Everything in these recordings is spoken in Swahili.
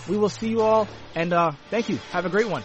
We will see you all, and thank you. Have a great one.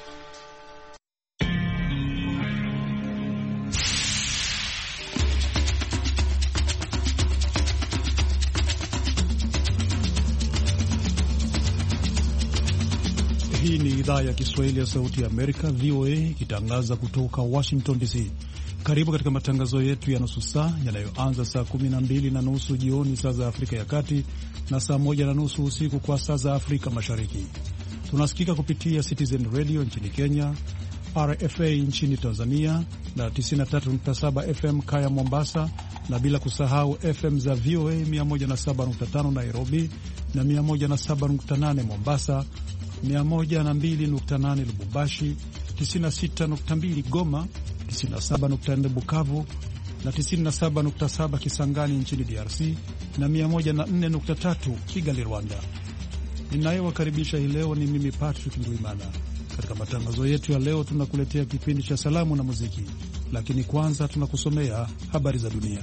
Hii ni idhaa ya Kiswahili ya Sauti ya Amerika, VOA, ikitangaza kutoka Washington DC. Karibu katika matangazo yetu ya nusu saa yanayoanza saa 12:30 jioni saa za Afrika ya Kati na saa 1:30 usiku kwa saa za Afrika Mashariki. Tunasikika kupitia Citizen Radio nchini Kenya, RFA nchini Tanzania na 93.7 FM Kaya Mombasa, na bila kusahau FM za VOA 107.5 Nairobi na 107.8 Mombasa, 102.8 Lubumbashi, 96.2 Goma, 97.4 Bukavu na 97.7 Kisangani nchini DRC na 104.3 Kigali, Rwanda. Ninayewakaribisha hii leo ni mimi Patrick Ndwimana. Katika matangazo yetu ya leo tunakuletea kipindi cha salamu na muziki, lakini kwanza tunakusomea habari za dunia.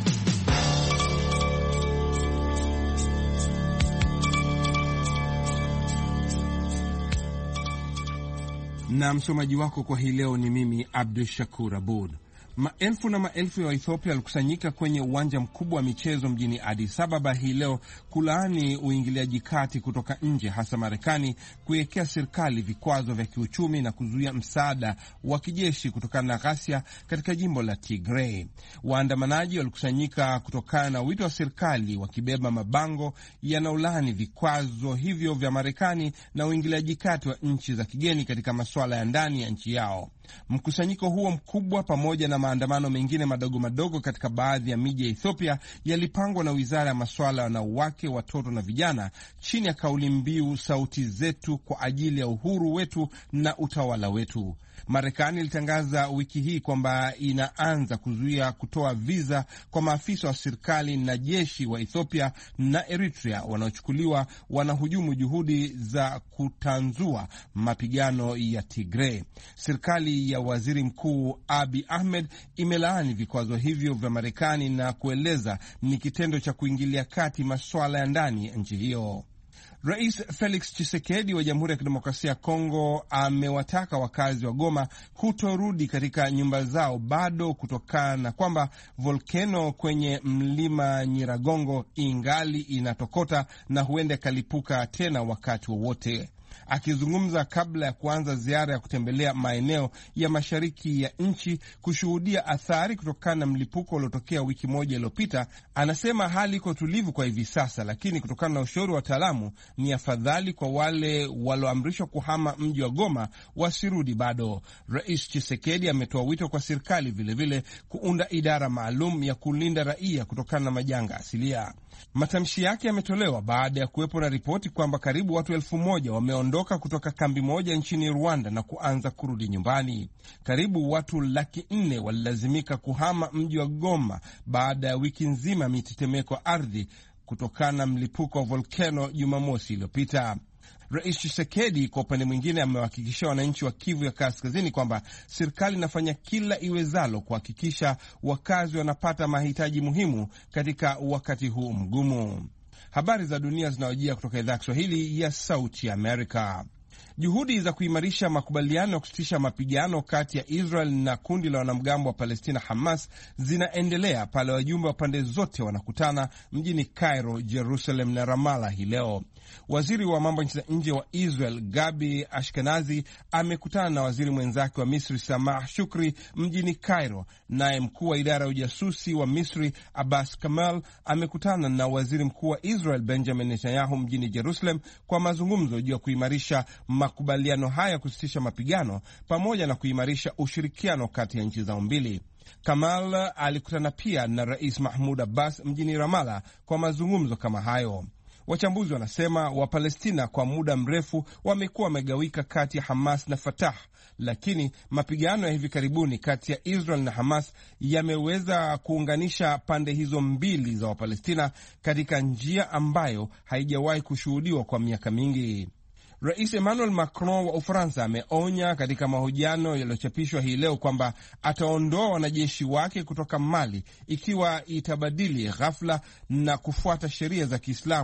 Na msomaji wako kwa hii leo ni mimi Abdul Shakur Abud. Maelfu na maelfu ya Ethiopia walikusanyika kwenye uwanja mkubwa wa michezo mjini Addis Ababa hii leo kulaani uingiliaji kati kutoka nje, hasa Marekani, kuiwekea serikali vikwazo vya kiuchumi na kuzuia msaada wa kijeshi kutokana na ghasia katika jimbo la Tigray. Waandamanaji walikusanyika kutokana na wito wa serikali, wakibeba mabango yanaolaani vikwazo hivyo vya Marekani na uingiliaji kati wa nchi za kigeni katika masuala ya ndani ya nchi yao. Mkusanyiko huo mkubwa pamoja na maandamano mengine madogo madogo katika baadhi ya miji ya Ethiopia yalipangwa na Wizara ya Masuala ya Wanawake, Watoto na Vijana chini ya kauli mbiu sauti zetu kwa ajili ya uhuru wetu na utawala wetu. Marekani ilitangaza wiki hii kwamba inaanza kuzuia kutoa viza kwa maafisa wa serikali na jeshi wa Ethiopia na Eritrea wanaochukuliwa wanahujumu juhudi za kutanzua mapigano ya Tigray. Serikali ya Waziri Mkuu Abiy Ahmed imelaani vikwazo hivyo vya Marekani na kueleza ni kitendo cha kuingilia kati masuala ya ndani ya nchi hiyo. Rais Felix Tshisekedi wa Jamhuri ya Kidemokrasia ya Kongo amewataka wakazi wa Goma kutorudi katika nyumba zao bado kutokana na kwamba volkano kwenye mlima Nyiragongo ingali inatokota na huenda ikalipuka tena wakati wowote. Akizungumza kabla ya kuanza ziara ya kutembelea maeneo ya mashariki ya nchi kushuhudia athari kutokana na mlipuko uliotokea wiki moja iliyopita, anasema hali iko tulivu kwa hivi sasa, lakini kutokana na ushauri wa wataalamu ni afadhali kwa wale walioamrishwa kuhama mji wa Goma wasirudi bado. Rais Tshisekedi ametoa wito kwa serikali vilevile kuunda idara maalum ya kulinda raia kutokana na majanga asilia. Matamshi yake yametolewa baada ya kuwepo na ripoti kwamba karibu watu 1,000 wameondoka kutoka kambi moja nchini Rwanda na kuanza kurudi nyumbani. Karibu watu 400,000 walilazimika kuhama mji wa Goma baada ya wiki nzima mitetemeko ardhi kutokana na mlipuko wa volkano Jumamosi iliyopita. Rais Tshisekedi kwa upande mwingine amewahakikishia wananchi wa Kivu ya Kaskazini kwamba serikali inafanya kila iwezalo kuhakikisha wakazi wanapata mahitaji muhimu katika wakati huu mgumu. Habari za dunia zinawajia kutoka idhaa ya Kiswahili ya Sauti ya Amerika. Juhudi za kuimarisha makubaliano ya kusitisha mapigano kati ya Israel na kundi la wanamgambo wa Palestina Hamas zinaendelea pale wajumbe wa pande zote wanakutana mjini Cairo, Jerusalem na Ramallah hii leo. Waziri wa mambo ya nje wa Israel Gabi Ashkenazi amekutana na waziri mwenzake wa Misri Samah Shukri mjini Cairo, naye mkuu wa idara ya ujasusi wa Misri Abbas Kamal amekutana na waziri mkuu wa Israel Benjamin Netanyahu mjini Jerusalem kwa mazungumzo juu ya kuimarisha makubaliano haya kusitisha mapigano pamoja na kuimarisha ushirikiano kati ya nchi zao mbili. Kamal alikutana pia na Rais Mahmoud Abbas mjini Ramallah kwa mazungumzo kama hayo. Wachambuzi wanasema Wapalestina kwa muda mrefu wamekuwa wamegawika kati ya Hamas na Fatah, lakini mapigano ya hivi karibuni kati ya Israel na Hamas yameweza kuunganisha pande hizo mbili za Wapalestina katika njia ambayo haijawahi kushuhudiwa kwa miaka mingi. Rais Emmanuel Macron wa Ufaransa ameonya katika mahojiano yaliyochapishwa hii leo kwamba ataondoa wanajeshi wake kutoka Mali ikiwa itabadili ghafla na kufuata sheria za Kiislamu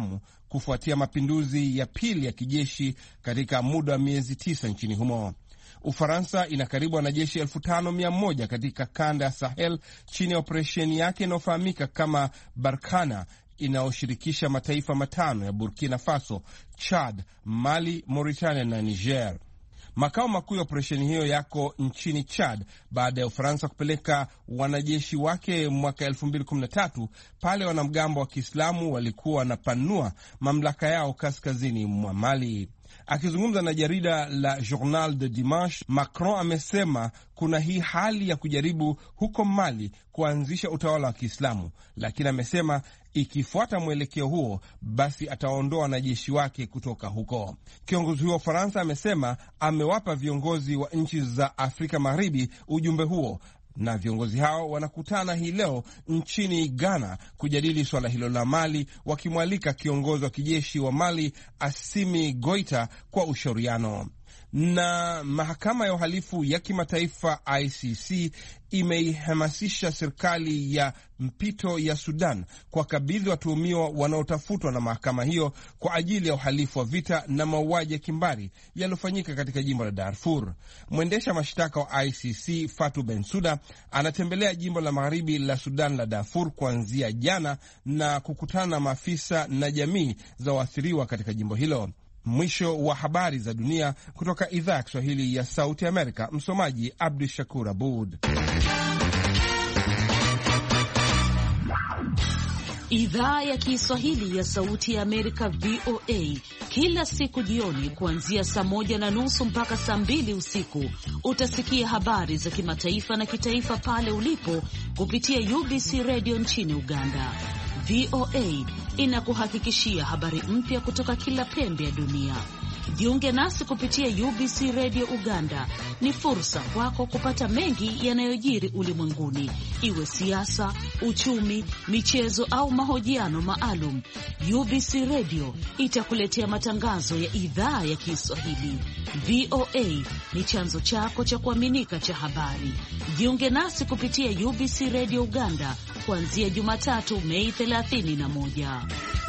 kufuatia mapinduzi ya pili ya kijeshi katika muda wa miezi 9 nchini humo. Ufaransa ina karibu wanajeshi 5,100 katika kanda ya Sahel chini ya operesheni yake inayofahamika kama Barkhane, inayoshirikisha mataifa matano ya Burkina Faso, Chad, Mali, Mauritania na Niger. Makao makuu ya operesheni hiyo yako nchini Chad baada ya Ufaransa kupeleka wanajeshi wake mwaka 2013 pale wanamgambo wa Kiislamu walikuwa wanapanua mamlaka yao kaskazini mwa Mali. Akizungumza na jarida la Journal de Dimanche, Macron amesema kuna hii hali ya kujaribu huko Mali kuanzisha utawala wa Kiislamu, lakini amesema ikifuata mwelekeo huo basi ataondoa wanajeshi wake kutoka huko. Kiongozi huo wa Ufaransa amesema amewapa viongozi wa nchi za Afrika Magharibi ujumbe huo, na viongozi hao wanakutana hii leo nchini Ghana kujadili swala hilo la Mali, wakimwalika kiongozi wa kijeshi wa Mali Assimi Goita kwa ushauriano. Na mahakama ya uhalifu ya kimataifa ICC imeihamasisha serikali ya mpito ya Sudan kwa kabidhi watuhumiwa wanaotafutwa na mahakama hiyo kwa ajili ya uhalifu wa vita na mauaji ya kimbari yaliyofanyika katika jimbo la Darfur. Mwendesha mashtaka wa ICC Fatou Bensouda anatembelea jimbo la magharibi la Sudan la Darfur kuanzia jana na kukutana na maafisa na jamii za waathiriwa katika jimbo hilo. Mwisho wa habari za dunia kutoka idhaa ya Kiswahili ya Sauti Amerika. Msomaji Abdu Shakur Abud. Idhaa ya Kiswahili ya Sauti ya Amerika VOA kila siku jioni kuanzia saa 1:30 mpaka saa 2 usiku utasikia habari za kimataifa na kitaifa pale ulipo kupitia UBC Radio nchini Uganda. VOA inakuhakikishia habari mpya kutoka kila pembe ya dunia. Jiunge nasi kupitia UBC Radio Uganda. Ni fursa kwako kupata mengi yanayojiri ulimwenguni, iwe siasa, uchumi, michezo au mahojiano maalum. UBC Radio itakuletea matangazo ya idhaa ya Kiswahili. VOA ni chanzo chako cha kuaminika cha habari. Jiunge nasi kupitia UBC Radio Uganda kuanzia Jumatatu Mei 31.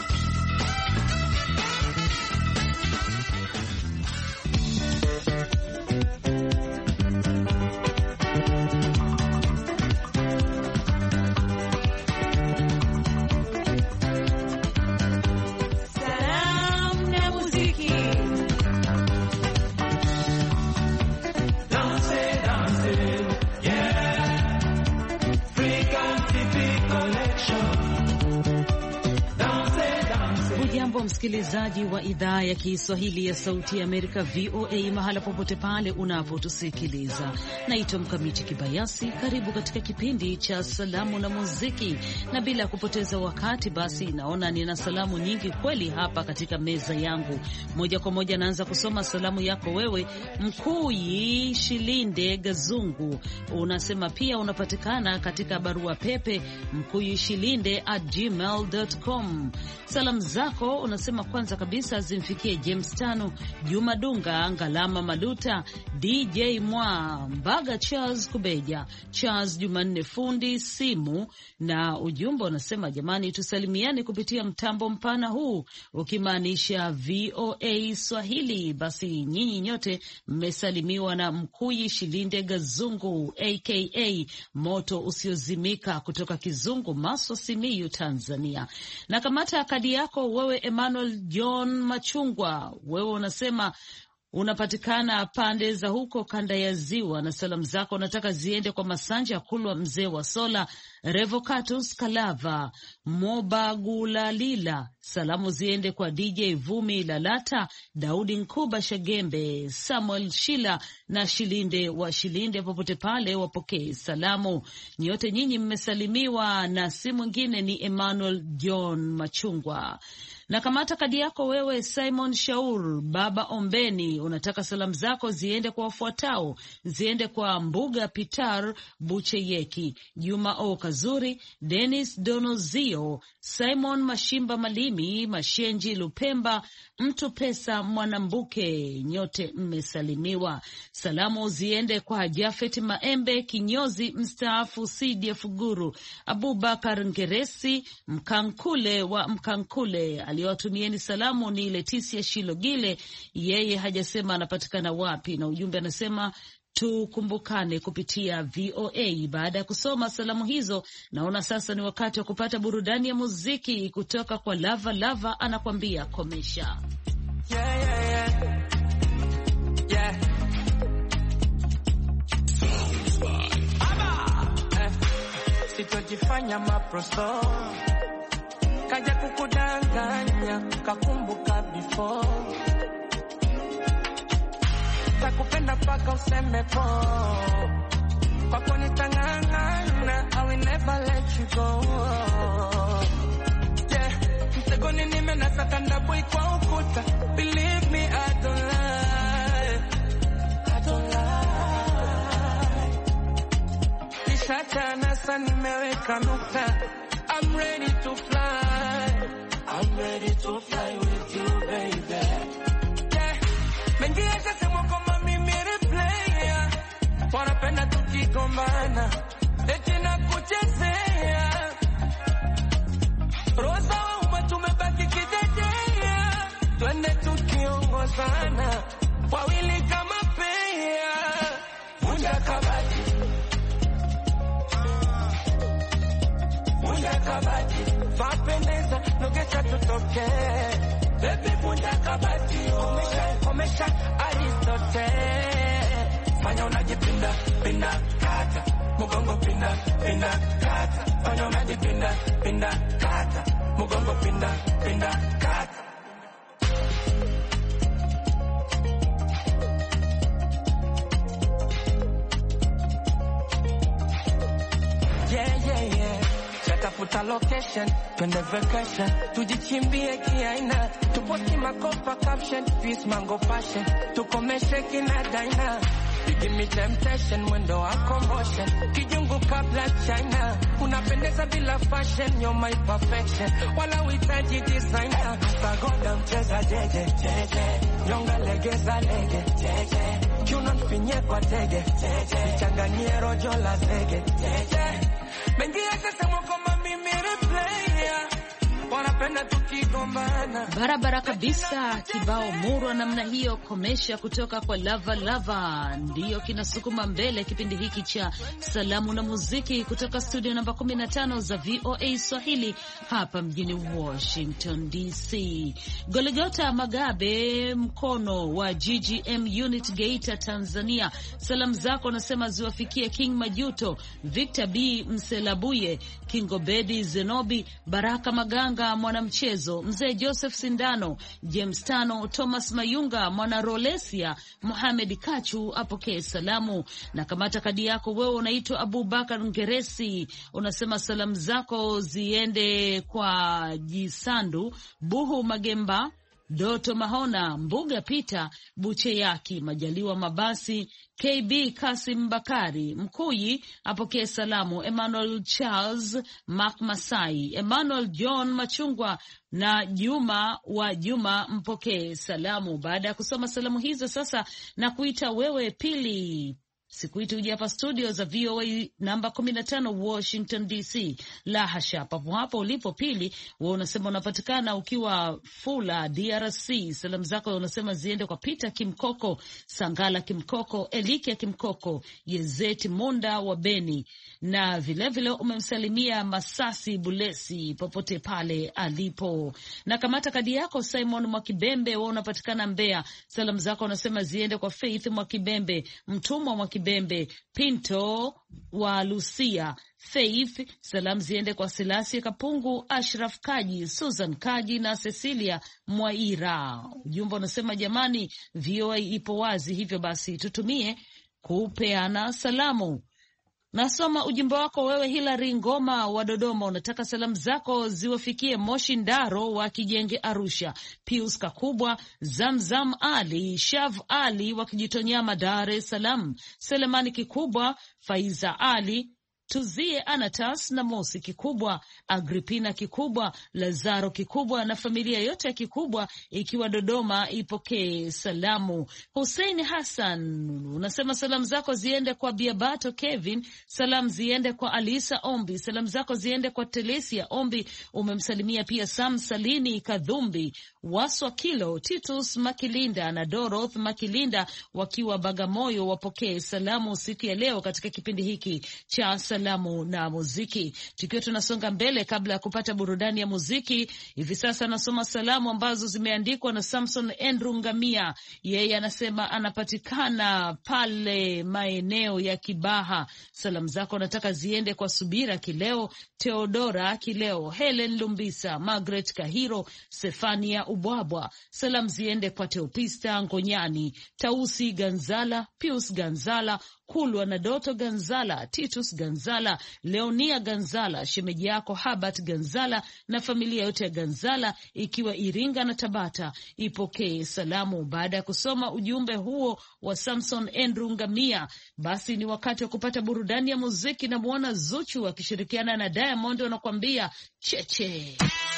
Msikilizaji wa idhaa ya Kiswahili ya Sauti ya Amerika VOA, mahala popote pale unapotusikiliza, naitwa Mkamiti Kibayasi. Karibu katika kipindi cha salamu na muziki, na bila kupoteza wakati basi naona nina salamu nyingi kweli hapa katika meza yangu. Moja kwa moja naanza kusoma salamu yako wewe, Mkuyi Shilinde Gazungu. Unasema pia unapatikana katika barua pepe mkuyishilinde@gmail.com. Salamu zako unasema kwanza kabisa zimfikie James Tano, Juma Dunga, Ngalama Maluta, DJ Mwa Mbaga, Charles Kubeja, Charles Jumanne fundi simu, na ujumbe unasema jamani, tusalimiane kupitia mtambo mpana huu, ukimaanisha VOA Swahili. Basi nyinyi nyote mmesalimiwa na Mkuyi Shilinde Gazungu aka moto usiozimika kutoka Kizungu, Maswa, Simiyu, Tanzania. Na kamata kadi yako wewe, Emmanuel John Machungwa. Wewe unasema unapatikana pande za huko kanda ya Ziwa, na salamu zako unataka ziende kwa Masanja Kulwa, mzee wa Sola, Revocatus Kalava, Mobagulalila. Salamu ziende kwa DJ Vumi Lalata, Daudi Nkuba Shagembe, Samuel Shila na Shilinde wa Shilinde, popote pale wapokee salamu. Nyote nyinyi mmesalimiwa, na si mwingine ni Emmanuel John Machungwa. Na kamata kadi yako wewe, Simon Shaur Baba Ombeni. Unataka salamu zako ziende kwa wafuatao: ziende kwa Mbuga Pitar Bucheyeki, Juma O Kazuri, Dennis Donozio, Simon Mashimba Malimi, Mashenji Lupemba, Mtu Pesa Mwanambuke. Nyote mmesalimiwa. Salamu ziende kwa Jafet Maembe kinyozi mstaafu, Sidia Fuguru, Abubakar Ngeresi Mkankule wa Mkankule aliyowatumieni salamu ni Leticia Shilogile, yeye hajasema anapatikana wapi, na ujumbe anasema tukumbukane kupitia VOA. Baada ya kusoma salamu hizo, naona sasa ni wakati wa kupata burudani ya muziki kutoka kwa Lava Lava, anakuambia komesha. Yeah, yeah, yeah. Yeah. Sitojifanya maproso, kaja kukudanganya, kakumbuka before. Takupenda paka useme po, kwako nitang'ang'ana, I will never let you go. Yeah, mtegoni nimenasa kandabui kwa ukuta, believe me I don't lie, I don't lie. Nishacha nasa nimeweka nukta, I'm ready to fly, I'm ready to fly with you baby. Yeah, mengi yaka sema kama mimi replaya, wanapenda tukigombana, eti na kuchezea. Rosa wa uma tumebaki kidedea, twende tukiongozana, wawili kama pea. Vunja kabati, vunja kabati, vapendeza, nogesha tutoke. Baby vunja kabati, komesha Aristote. Fanya unajipinda, pinda, kata, mugongo pinda, pinda, kata. Fanya unajipinda, pinda, kata, mugongo pinda, pinda, kata. Yeah, yeah, yeah. Chatafuta location, twende vacation, tujichimbie kiaina, tuposti makopa caption, peace mango passion, tukomeshe kina daina. Give me temptation, mwendo wako motion, kijungu kabla China. Unapendeza bila fashion, you're my perfection, wala uhitaji designer. Pagoda mcheza jeje, jeje, nyonga legeza lege, jeje, kiuno nfinye kwa tege, jeje, nichanganyie rojo la zege, jeje. Mengi yaka sema kama mimi replaya, wanapenda tukigombana. Barabara kabisa, kibao murwa namna hiyo, komesha kutoka kwa Lava Lava ndiyo kinasukuma mbele kipindi hiki cha salamu na muziki kutoka studio namba 15 za VOA Swahili hapa mjini Washington DC. Goligota Magabe Mkono wa GGM Unit Geita Tanzania, salamu zako nasema ziwafikie King Majuto, Victor B Mselabuye, Kingobedi Zenobi, Baraka Maganga mwanamchezo, Mzee Joseph Sindano, James Tano, Thomas Mayunga, Mwana Rolesia, Mohamed Kachu apokee salamu. Na kamata kadi yako wewe, unaitwa Abubakar Ngeresi, unasema salamu zako ziende kwa Jisandu Buhu Magemba, Doto Mahona, Mbuga Pita, Buche Yaki, Majaliwa Mabasi, KB Kasim Bakari, Mkuyi apokee salamu, Emmanuel Charles, Mark Masai, Emmanuel John Machungwa na Juma wa Juma mpokee salamu. Baada ya kusoma salamu hizo sasa na kuita wewe Pili. Sikuiti uje hapa studio za VOA namba 15 Washington DC. La hasha, papo hapo ulipo Pili, wewe unasema unapatikana ukiwa Fula DRC. Salamu zako unasema ziende kwa Peter Kimkoko, Sangala Kimkoko, Elikia Kimkoko, Yezeti Munda wa Beni, na vile umemsalimia Masasi Bulesi popote pale alipo. Na kamata kadi yako Simon Mwakibembe, wewe unapatikana Mbeya. Salamu zako unasema ziende kwa Faith Mwakibembe, Mtumwa Mwakibembe, Pinto wa Lucia, Faith. Salamu ziende kwa Selasi Kapungu, Ashraf Kaji, Susan Kaji na Cecilia Mwaira. Ujumbe unasema jamani, VOA ipo wazi, hivyo basi tutumie kupeana salamu. Nasoma ujumbe wako wewe Hilary Ngoma wa Dodoma, unataka salamu zako ziwafikie Moshi Ndaro wa Kijenge Arusha, Pius Kakubwa, Zamzam Ali, Shav Ali wa Kijitonyama Dar es Salaam, Selemani Kikubwa, Faiza Ali, Tuzie Anatas na Mosi Kikubwa, Agripina Kikubwa, Lazaro Kikubwa na familia yote ya Kikubwa ikiwa Dodoma ipokee salamu. Hussein Hassan unasema salamu zako ziende kwa Biabato Kevin, salamu ziende kwa Alisa Ombi, salamu zako ziende kwa Telesia Ombi. Umemsalimia pia Sam Salini Kadhumbi, Waswa Kilo, Titus Makilinda na Doroth Makilinda wakiwa Bagamoyo, wapokee salamu siku ya leo katika kipindi hiki cha salamu na muziki. Tukiwa tunasonga mbele, kabla ya kupata burudani ya muziki, hivi sasa nasoma salamu ambazo zimeandikwa na Samson Andrew Ngamia. Yeye anasema anapatikana pale maeneo ya Kibaha. Salamu zako nataka ziende kwa Subira Kileo, Theodora Kileo, Helen Lumbisa, Margaret Kahiro, Stefania Ubwabwa. Salamu ziende kwa Teopista Ngonyani, Tausi Ganzala, Pius Ganzala, Kulwa na Doto Ganzala, Titus Ganzala, Leonia Ganzala, shemeji yako Habat Ganzala na familia yote ya Ganzala ikiwa Iringa na Tabata ipokee salamu. Baada ya kusoma ujumbe huo wa Samson Andrew Ngamia, basi ni wakati wa kupata burudani ya muziki. Na muona Zuchu akishirikiana na Diamond wanakuambia cheche.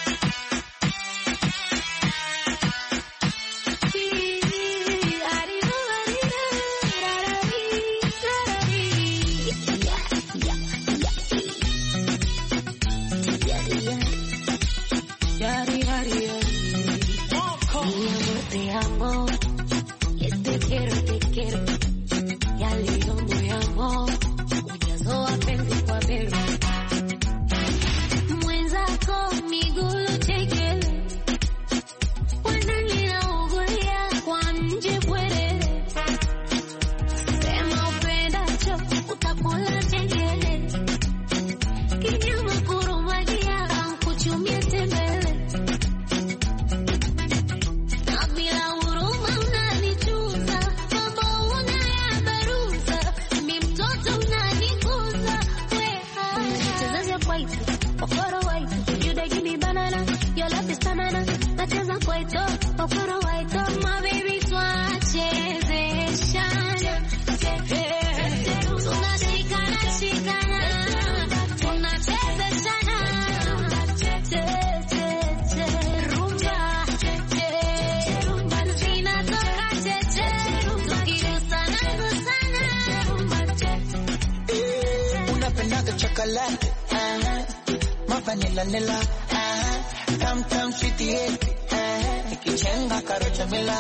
Vanilla, tam tam sweetie, ikichenga karocha mila,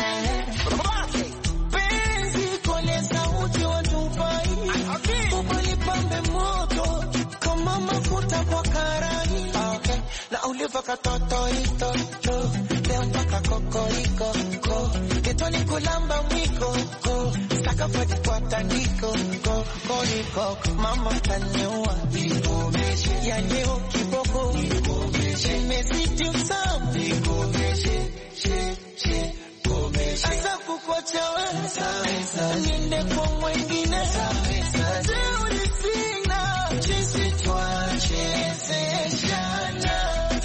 penzi kole sauti watupai, ubali pambe moto kama mafuta kwa karai, na uliva katoto ito, leo mpaka kokoriko, ketoni kulamba mwiko, sakafati kwa tandiko, kokoriko, mama taniua, ya leo kiboko imezidi usamu asa kukocha wewe niende kwa mwengine zeuri sina chisi twachezeshana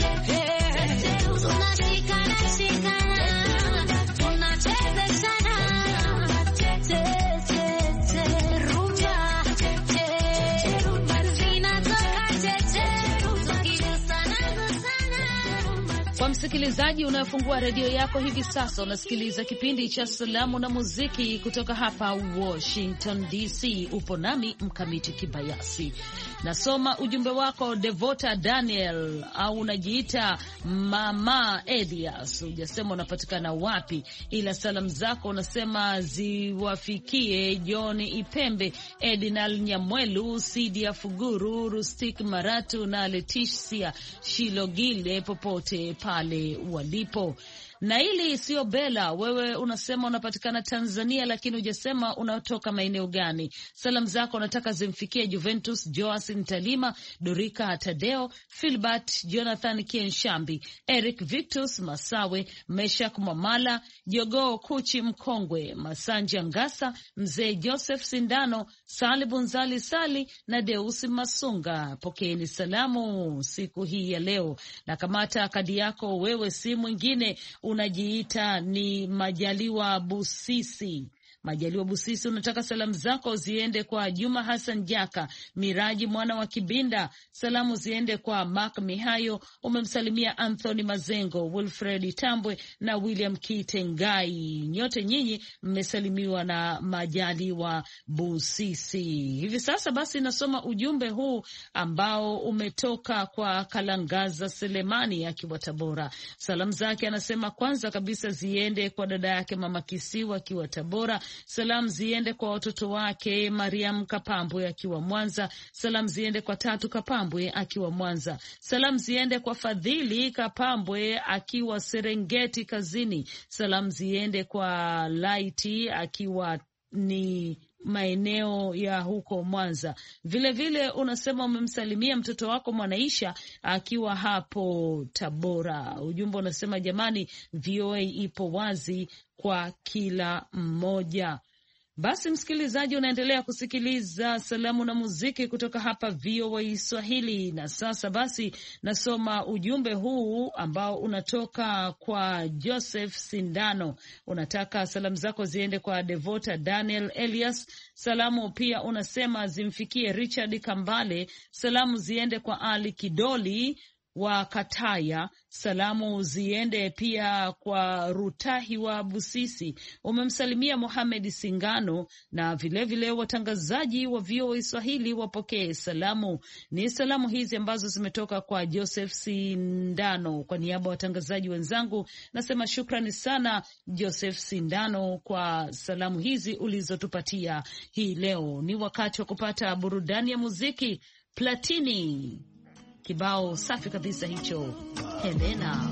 Msikilizaji unayofungua redio yako hivi sasa, unasikiliza kipindi cha salamu na muziki kutoka hapa Washington DC. Upo nami Mkamiti Kibayasi. Nasoma ujumbe wako Devota Daniel, au unajiita Mama Elias. Hujasema unapatikana wapi, ila salamu zako unasema ziwafikie John Ipembe, Edinal Nyamwelu, Sidia Fuguru, Rustik Maratu na Leticia Shilogile popote pale walipo. Na ili sio Bela, wewe unasema unapatikana Tanzania, lakini hujasema unatoka maeneo gani. Salamu zako unataka zimfikie Juventus Joas Ntalima, Dorika Tadeo, Filbert Jonathan Kienshambi, Eric Victus Masawe, Meshak Mwamala, Jogoo Kuchi Mkongwe, Masanja Ngasa, Mzee Joseph Sindano, Sali Bunzali Sali na Deusi Masunga. Pokeeni salamu siku hii ya leo. Na kamata kadi yako, wewe si mwingine, unajiita ni Majaliwa Busisi. Majaliwa Busisi unataka salamu zako ziende kwa Juma Hassan Jaka, Miraji mwana wa Kibinda, salamu ziende kwa Mark Mihayo, umemsalimia Anthony Mazengo, Wilfred Tambwe na William Kitengai. Nyote nyinyi mmesalimiwa na Majaliwa Busisi. Hivi sasa basi nasoma ujumbe huu ambao umetoka kwa Kalangaza Selemani akiwa Tabora. Salamu zake anasema kwanza kabisa ziende kwa dada yake Mama Kisiwa akiwa Tabora. Salamu ziende kwa watoto wake Mariam Kapambwe akiwa Mwanza. Salamu ziende kwa Tatu Kapambwe akiwa Mwanza. Salamu ziende kwa Fadhili Kapambwe akiwa Serengeti kazini. Salamu ziende kwa Laiti akiwa ni maeneo ya huko Mwanza. Vile unasema umemsalimia mtoto wako Mwanaisha akiwa hapo Tabora. Ujumbe unasema jamani, VOA ipo wazi kwa kila mmoja. Basi msikilizaji, unaendelea kusikiliza salamu na muziki kutoka hapa VOA Swahili. Na sasa basi nasoma ujumbe huu ambao unatoka kwa Joseph Sindano. Unataka salamu zako ziende kwa Devota Daniel Elias. Salamu pia unasema zimfikie Richard Kambale. Salamu ziende kwa Ali Kidoli wa Kataya. Salamu ziende pia kwa Rutahi wa Busisi. Umemsalimia Mohamed Singano na vilevile watangazaji wa VOA Swahili wapokee salamu. Ni salamu hizi ambazo zimetoka kwa Joseph Sindano. Kwa niaba ya watangazaji wenzangu nasema shukrani sana Joseph Sindano kwa salamu hizi ulizotupatia hii leo. Ni wakati wa kupata burudani ya muziki. Platini, kibao safi kabisa hicho, Helena.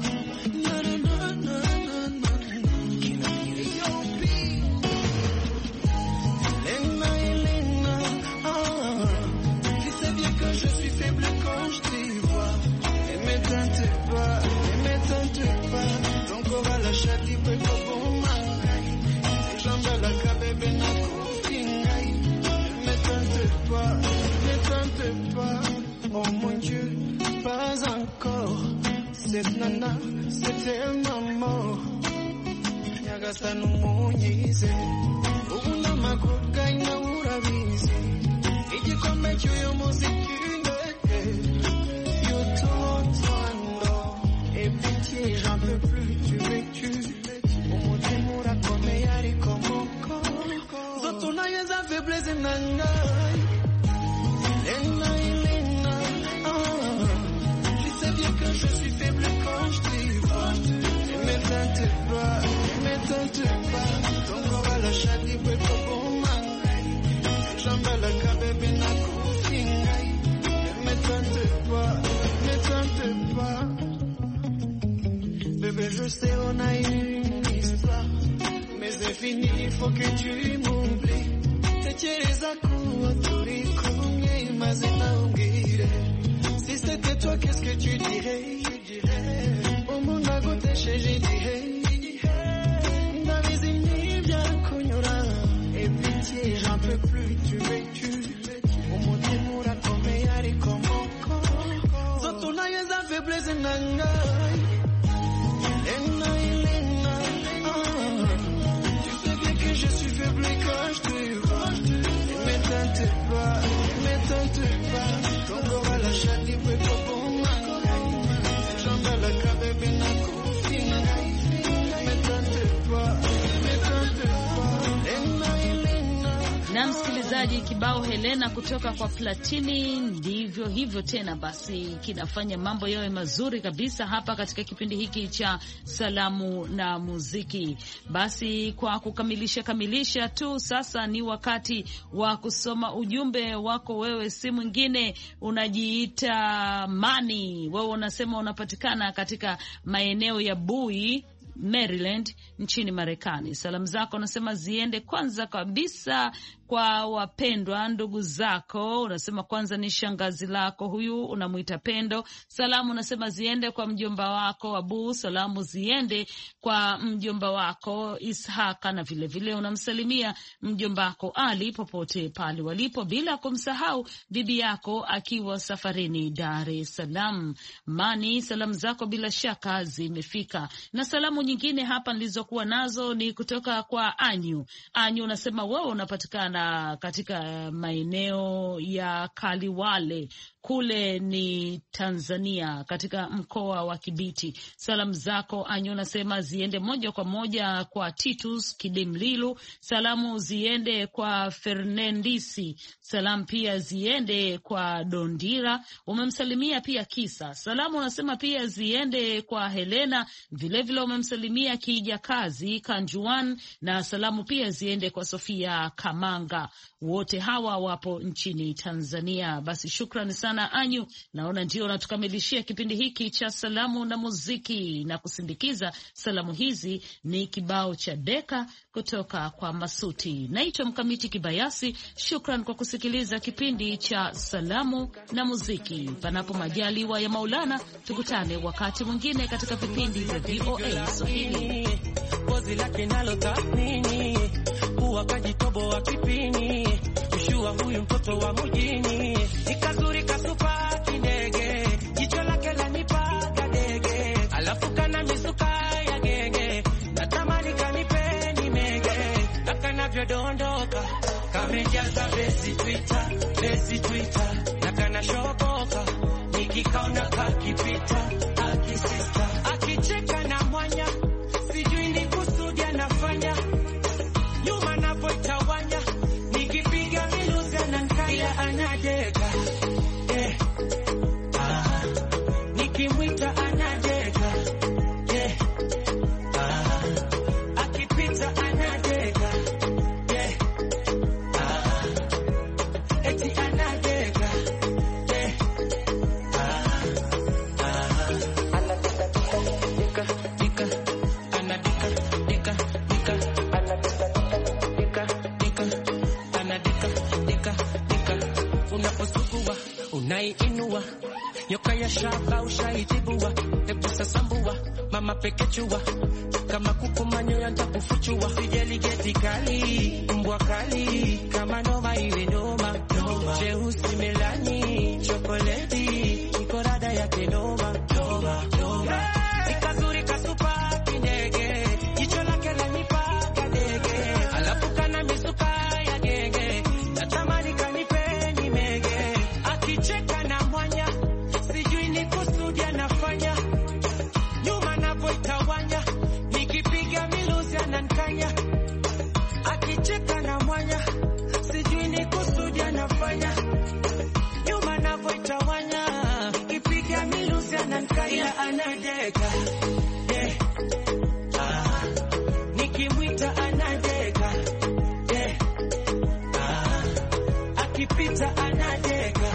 Oh mon Dieu, pas encore. Cette nana, c'était maman. Nyagasa n'umunyize. Ubuna makuga ina urabizi. Igikombe cy'uyu muziki ndeke. Yototondo. Et pitié, j'en peux plus, tu veux-tu. Umutima urakomeye ariko moko. Zoto nayo za faiblesse nangai. Je suis faible quand je t'y vois. Ne m'éteinte pas. Ton corps à la chadi, ouais, comme mangai. Jambe à la cabebe, na kufingai. Ne m'éteinte pas. Bébé, je sais, on a eu une histoire. Mais c'est fini, il faut que tu m'oublies. Tekereza kuwa turi kumwe, mazina ungire. Si c'était toi, qu'est-ce que tu dirais? Au monde à côté, je dirais. N'avez-y bien kunyura. Et pitié, j'en peux plus, tu veux-tu. Au monde de moura comme yari comme encore. Zoto na yeza faiblesse nangai. Elena. Tu sais bien que je suis faible quand je te vois. Ne m'éteinte pas. Ton corps à la chadi, ouais, comme mangai. Jambe à la cabebe, na kufingai. M'éteinte pas. Na msikilizaji, kibao Helena kutoka kwa Platini ndivyo hivyo tena basi kinafanya mambo yawe mazuri kabisa hapa katika kipindi hiki cha salamu na muziki. Basi kwa kukamilisha tu, sasa ni wakati wa kusoma ujumbe wako. Wewe si mwingine, unajiita Mani. Wewe unasema unapatikana katika maeneo ya Bowie, Maryland nchini Marekani. Salamu zako unasema ziende kwanza kabisa kwa wapendwa ndugu zako. Unasema kwanza ni shangazi lako, huyu unamuita Pendo. Salamu unasema ziende kwa mjomba wako Abu. Salamu ziende kwa mjomba wako Ishaka, na vile unamsalimia mjomba wako Ali popote pale walipo, bila kumsahau bibi yako akiwa safarini Dar es Salaam. Mani, salamu zako bila shaka zimefika. Na salamu nyingine hapa nilizokuwa nazo ni kutoka kwa Anyu. Anyu unasema wewe unapatikana katika maeneo ya Kaliwale, kule ni Tanzania, katika mkoa wa Kibiti. Salamu zako Anyu unasema ziende moja kwa moja kwa Titus Kidimlilu, salamu ziende kwa Fernandisi, salamu pia ziende kwa Dondira, umemsalimia pia Kisa, salamu unasema pia ziende kwa Helena, vilevile umemsalimia Kijakazi Kanjuan, na salamu pia ziende kwa Sofia Kamanga. Wote hawa wapo nchini Tanzania. Basi shukrani sana Anyu, naona ndio unatukamilishia kipindi hiki cha salamu na muziki, na kusindikiza salamu hizi ni kibao cha Deka kutoka kwa Masuti. Naitwa Mkamiti Kibayasi, shukran kwa kusikiliza kipindi cha salamu na muziki. Panapo majaliwa ya Maulana, tukutane wakati mwingine katika vipindi vya VOA Swahili. Pozi lake nalo tathmini, uwakajitobo wa kipini, ushua huyu mtoto wa mjini, ikazuri kasupa kindege, jicho lake lanipaga dege, alafu kana misuka ya genge, natamani kanipeni mege, akanavyo-dondoka, kamejaza besi Twitter, na kana shoboka, nikikaona kakipita, akisista, akicheka na mwanya, sijui ni kusudi anafanya, nyuma napoitawanya, nikipiga miluzi anankaya anadeka, nikimwita anadeka, akipita anadeka, eti anadeka, unaiinua nyoka ya shaba ushaitibua, hebu sasambua mama pekechua, kama kuku manyoya nitakufuchua, sijali geti kali mbwa kali, kama noma iwe noma, jeusi melani chokoleti iko rada yake noma, ikazuri kasupa kindege, jicho lake lanipaga dege, alafu kana misuka ya genge, natamani kanipeni mege, akicheka na mwanya, sijui ni kusudi anafanya, nyuma napoitawanya, nikipiga miluzi anankanya, akicheka na mwanya, sijui ni kusudi anafanya, nyuma napoitawanya, nikipiga miluzi anankanya, anadeka, nikimwita anadeka, akipita anadeka.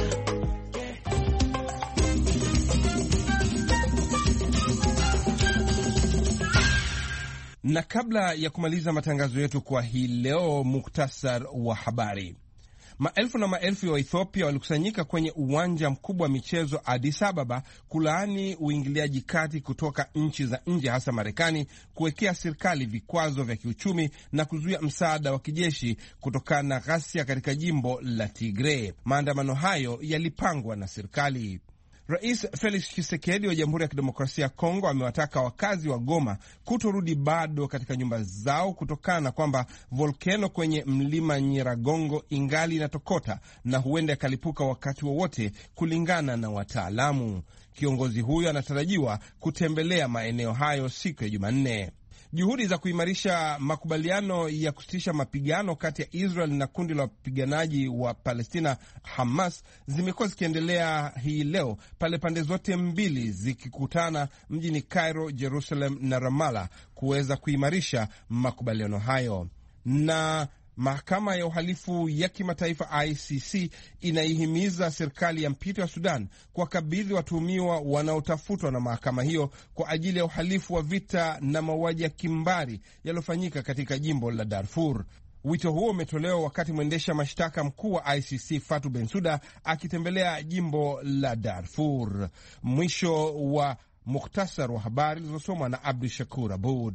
Na kabla ya kumaliza matangazo yetu kwa hii leo, muktasar wa habari. Maelfu na maelfu ya Waethiopia walikusanyika kwenye uwanja mkubwa wa michezo Addis Ababa kulaani uingiliaji kati kutoka nchi za nje, hasa Marekani, kuwekea serikali vikwazo vya kiuchumi na kuzuia msaada wa kijeshi kutokana na ghasia katika jimbo la Tigray. Maandamano hayo yalipangwa na serikali. Rais Felix Tshisekedi wa Jamhuri ya Kidemokrasia ya Kongo amewataka wakazi wa Goma kutorudi bado katika nyumba zao kutokana na kwamba volkeno kwenye mlima Nyiragongo ingali inatokota na huenda ikalipuka wakati wowote kulingana na wataalamu. Kiongozi huyo anatarajiwa kutembelea maeneo hayo siku ya Jumanne. Juhudi za kuimarisha makubaliano ya kusitisha mapigano kati ya Israel na kundi la wapiganaji wa Palestina Hamas zimekuwa zikiendelea hii leo pale pande zote mbili zikikutana mjini Cairo, Jerusalem na Ramallah kuweza kuimarisha makubaliano hayo. Na Mahakama ya Uhalifu ya Kimataifa ICC inaihimiza serikali ya mpito ya Sudan kuwakabidhi watuhumiwa wanaotafutwa na mahakama hiyo kwa ajili ya uhalifu wa vita na mauaji ya kimbari yaliyofanyika katika jimbo la Darfur. Wito huo umetolewa wakati mwendesha mashtaka mkuu wa ICC Fatou Bensouda akitembelea jimbo la Darfur. Mwisho wa mukhtasar wa habari zilizosomwa na Abdu Shakur Abud.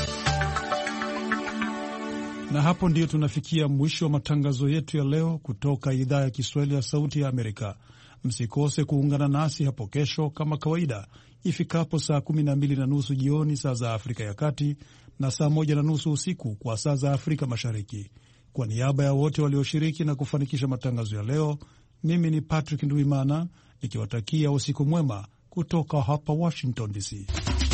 Na hapo ndiyo tunafikia mwisho wa matangazo yetu ya leo kutoka idhaa ya Kiswahili ya Sauti ya Amerika. Msikose kuungana nasi hapo kesho kama kawaida ifikapo saa 12:30 jioni saa za Afrika ya Kati na saa 1:30 usiku kwa saa za Afrika Mashariki. Kwa niaba ya wote walioshiriki na kufanikisha matangazo ya leo, mimi ni Patrick Nduimana nikiwatakia usiku mwema kutoka hapa Washington DC.